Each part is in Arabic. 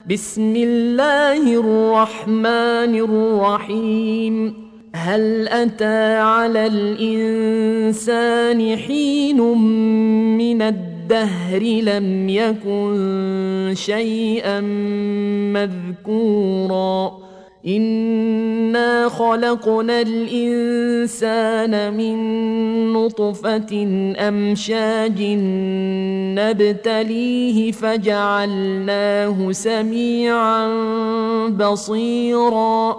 بسم الله الرحمن الرحيم. هل أتى على الإنسان حين من الدهر لم يكن شيئا مذكورا إنا خلقنا الإنسان من نطفة أمشاج نبتليه فجعلناه سميعا بصيرا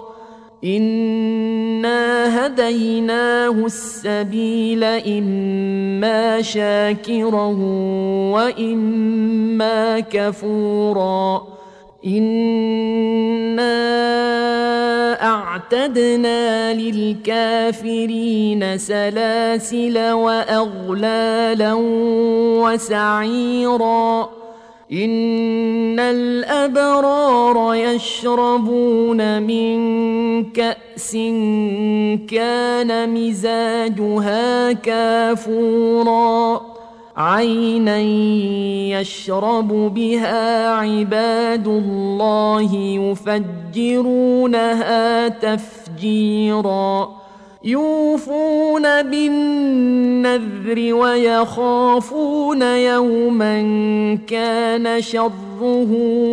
إنا هديناه السبيل إما شاكرا وإما كفورا إنا أعتدنا للكافرين سلاسل وأغلالا وسعيرا إن الأبرار يشربون من كأس كان مزاجها كافورا عينا يشرب بها عباد الله يفجرونها تفجيرا يوفون بالنذر ويخافون يوما كان شره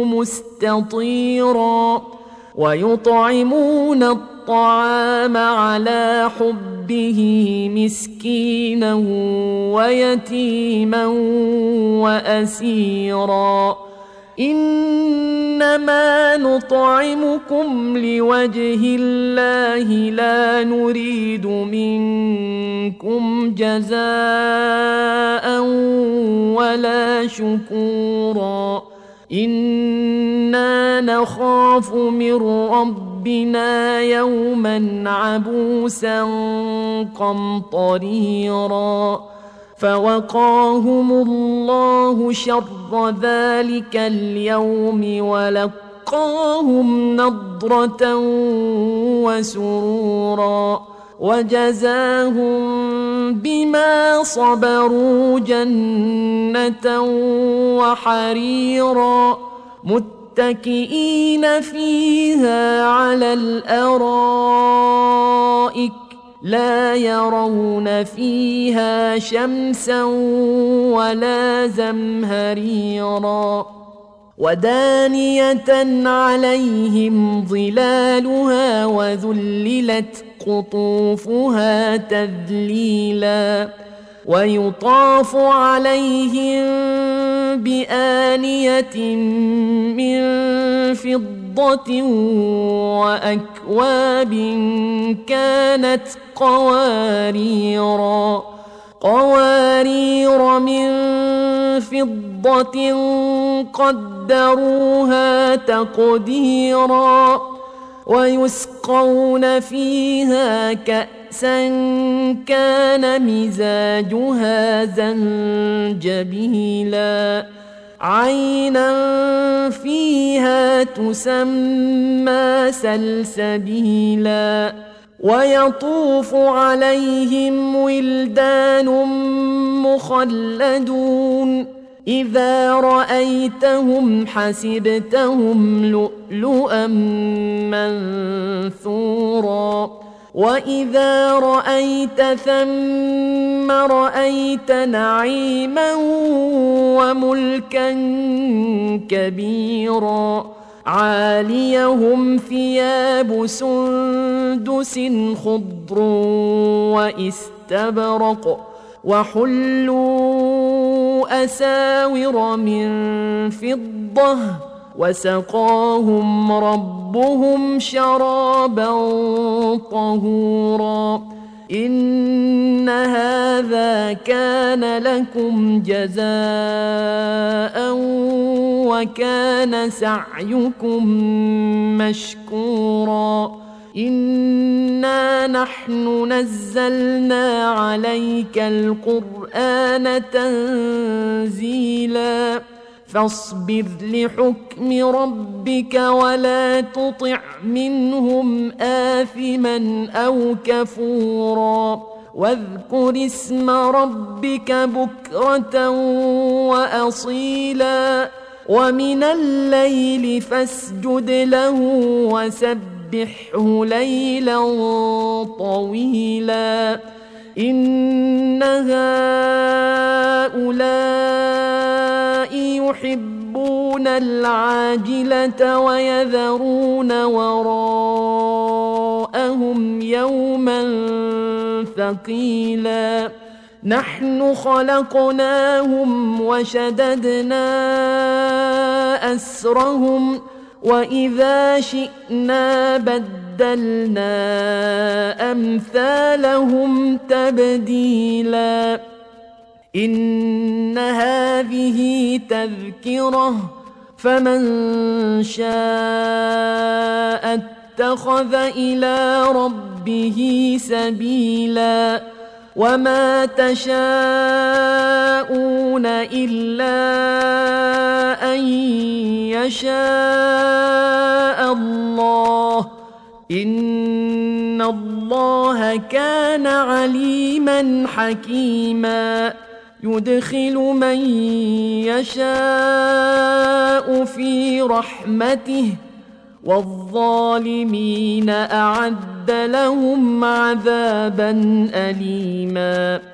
مستطيرا ويطعمون الطعام على حبه مسكينا ويتيما وأسيرا إنما نطعمكم لوجه الله لا نريد منكم جزاء ولا شكورا إنا نخاف من ربنا يوما عبوسا قمطريرا فوقاهم الله شر ذلك اليوم ولقاهم نضرة وسرورا وجزاهم بما صبروا جنة وحريرا متكئين فيها على الأرائك لا يرون فيها شمسا ولا زمهريرا ودانية عليهم ظلالها وذللت قطوفها تذليلا ويطاف عليهم بآنية من فضة وأكواب كانت قوارير من فضة قدروها تقديرا ويسقون فيها كأسا كان مزاجها زنجبيلا عينا فيها تسمى سلسبيلا ويطوف عليهم ولدان مخلدون إذا رأيتهم حسبتهم لؤلؤا منثورا وإذا رأيت ثم رأيت نعيما وملكا كبيرا عاليهم ثياب سندس خضر واستبرق وحلوا أساور من فضة وسقاهم ربهم شرابا طهورا إن هذا كان لكم جزاء وكان سعيكم مشكورا إنا نحن نزلنا عليك القرآن تنزيلا فاصبر لحكم ربك ولا تطع منهم آثما أو كفورا واذكر اسم ربك بكرة وأصيلا ومن الليل فاسجد له وسبحه ليلا طويلا إن هؤلاء يحبون العاجلة ويذرون وراءهم يوما ثقيلا نحن خلقناهم وشددنا أسرهم وإذا شئنا بدلنا أمثالهم تبديلا إن هذه تذكرة فمن شاء اتخذ إلى ربه سبيلا وما تشاءون إلا أن يشاء الله إن الله كان عليما حكيما يدخل من يشاء في رحمته والظالمين أعد لهم عذابا أليما